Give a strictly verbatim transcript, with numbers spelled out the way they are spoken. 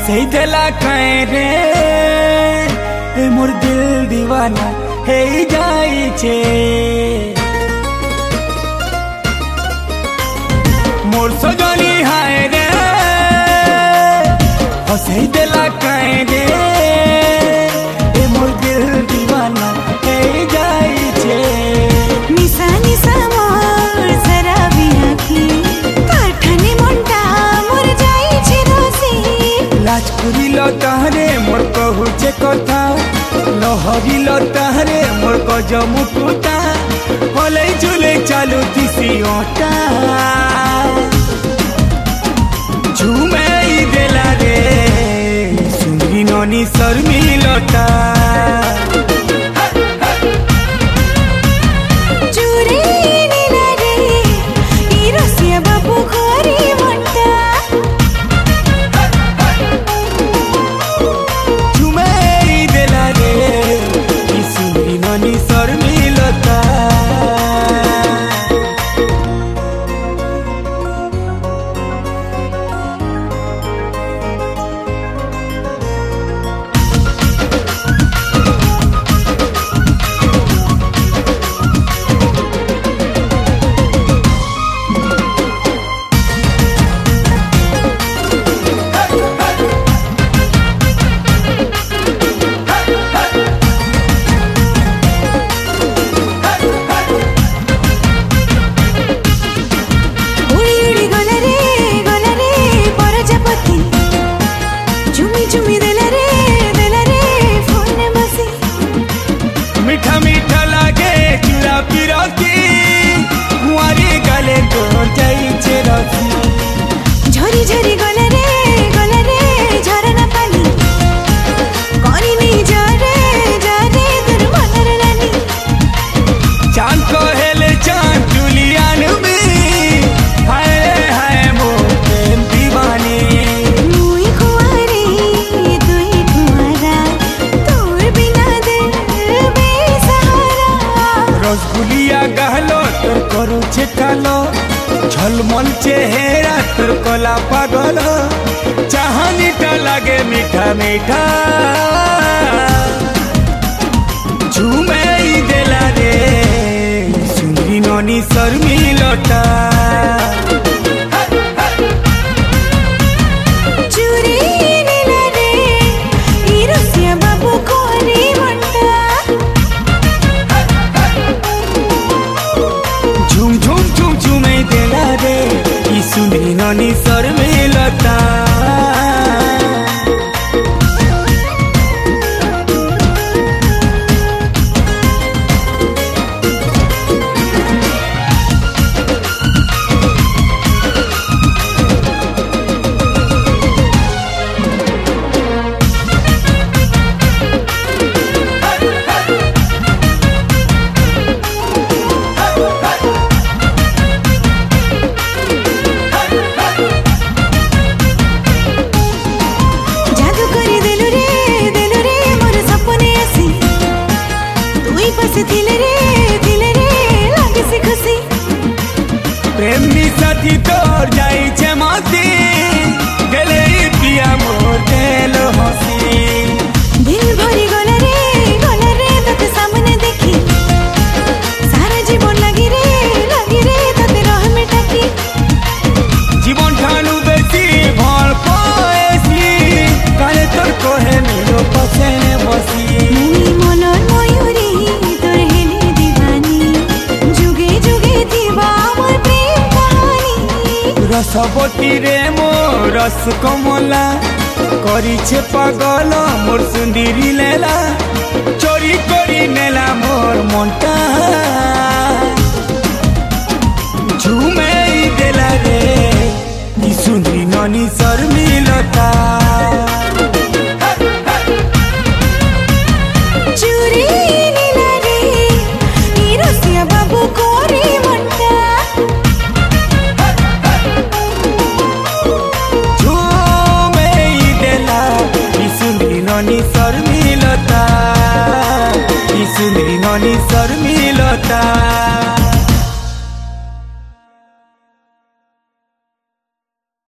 हंसई देला कहे रे ए मोर दिल दीवाना हे जाई छे मोर सजनी हाय रे हंसई देला कहे रे ए मोर दिल दीवाना हे जाई छे निशा निशा मोर शराबी आँखी काठने मुंडा मोर जाई छे रोसी लाज करिल ताहरे मोर कहूचे कथा लहरिल ताहरे मोर गज मुकुटा हलै झुले चालू तिसी ओटा झुमे देला रे सुंदरी ननी शर्मिलता मीठा मीठा लागे चूड़ा पिरोती कुंवारी गले तो जाई छे रसी झरी झरी गले रे गले रे झरना पानी करी नी जरे जरे तोर मनर रानी चांद को हेले चांद जुलियान में हाय हाय मो प्रेम दीवानी मुई कुंवारी तुई कुंवारा तोर बिना दिल बेसहारा रसगुलिया गहलो तोर करू छे कालो झलमल चेहरा तोर कला पागल चाहनी ता लागे मीठा मीठा झूमे देला रे सुंदरी ननी शर्मिलता चूरी नीला रे ई रसिया बाबू कोरी मंटा झुम झुम झुम झुमे देला रे ई सुंदरी ननी शर्मिलता प्रेमी साथी तोर जाई छे मस्ती गले पिया मोर दिल हसी दिल भरी गला रे गला रे तते सामने देखी सारा जीवन लगी रे लगी रे तते रह में टाकी जीवन ठानु बेसी भल पाएसी काले तोर कोहे मिलो पछेने बसी मुई मनर मयूरी तोर हेली दीवानी जुगे जुगे दीवा मोर प्रेम कहानी रसवती रे मोर रस कमला करी छे पागल मोर सुंदरी लेला चोरी करी नेला मोर मनटा झूमे देला रे ई सुंदरी ननी शर्मिलता चूरी नीला रे ई रसिया बाबू कोरी मंटा झूमे देला ई सुंदरी ननी शर्मिलता ई सुंदरी ननी शर्मिलता।